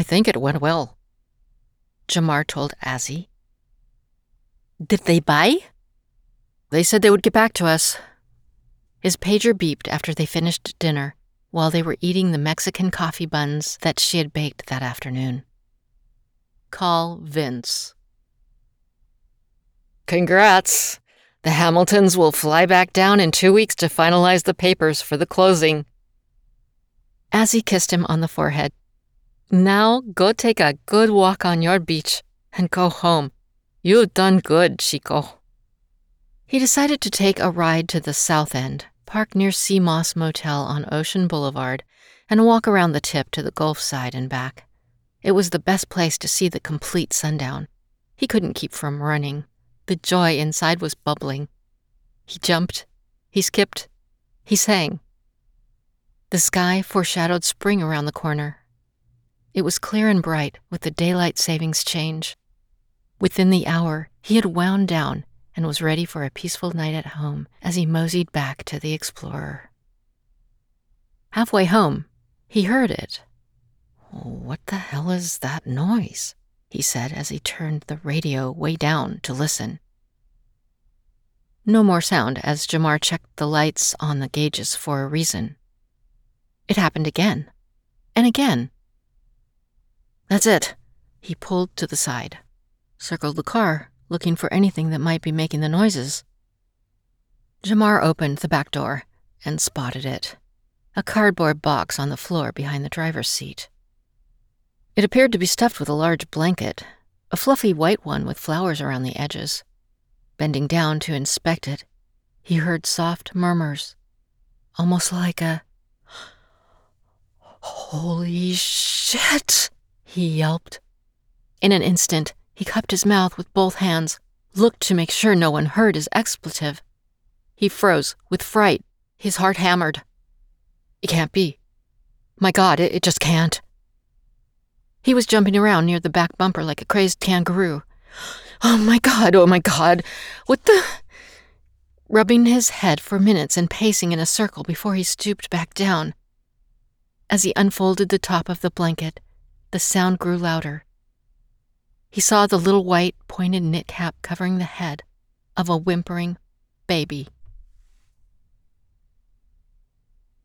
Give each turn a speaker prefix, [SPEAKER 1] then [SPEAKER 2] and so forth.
[SPEAKER 1] I think it went well, Jamar told Azzy. Did they buy? They said they would get back to us. His pager beeped after they finished dinner, while they were eating the Mexican coffee buns that she had baked that afternoon. Call Vince. Congrats! The Hamiltons will fly back down in 2 weeks to finalize the papers for the closing. Azzy kissed him on the forehead. Now go take a good walk on your beach and go home. You've done good, Chico. He decided to take a ride to the south end, park near Sea Moss Motel on Ocean Boulevard, and walk around the tip to the Gulf side and back. It was the best place to see the complete sundown. He couldn't keep from running. The joy inside was bubbling. He jumped, he skipped, he sang. The sky foreshadowed spring around the corner. It was clear and bright with the daylight savings change. Within the hour, he had wound down and was ready for a peaceful night at home as he moseyed back to the Explorer. Halfway home, he heard it. What the hell is that noise? He said as he turned the radio way down to listen. No more sound as Jamar checked the lights on the gauges for a reason. It happened again, and again. That's it. He pulled to the side, circled the car, looking for anything that might be making the noises. Jamar opened the back door and spotted it, a cardboard box on the floor behind the driver's seat. It appeared to be stuffed with a large blanket, a fluffy white one with flowers around the edges. Bending down to inspect it, he heard soft murmurs, almost like a, "Holy shit," he yelped. In an instant, he cupped his mouth with both hands, looked to make sure no one heard his expletive. He froze with fright, his heart hammered. It can't be. My God, it just can't. He was jumping around near the back bumper like a crazed kangaroo. Oh my God, what the... Rubbing his head for minutes and pacing in a circle before he stooped back down. As he unfolded the top of the blanket, the sound grew louder. He saw the little white, pointed knit cap covering the head of a whimpering baby.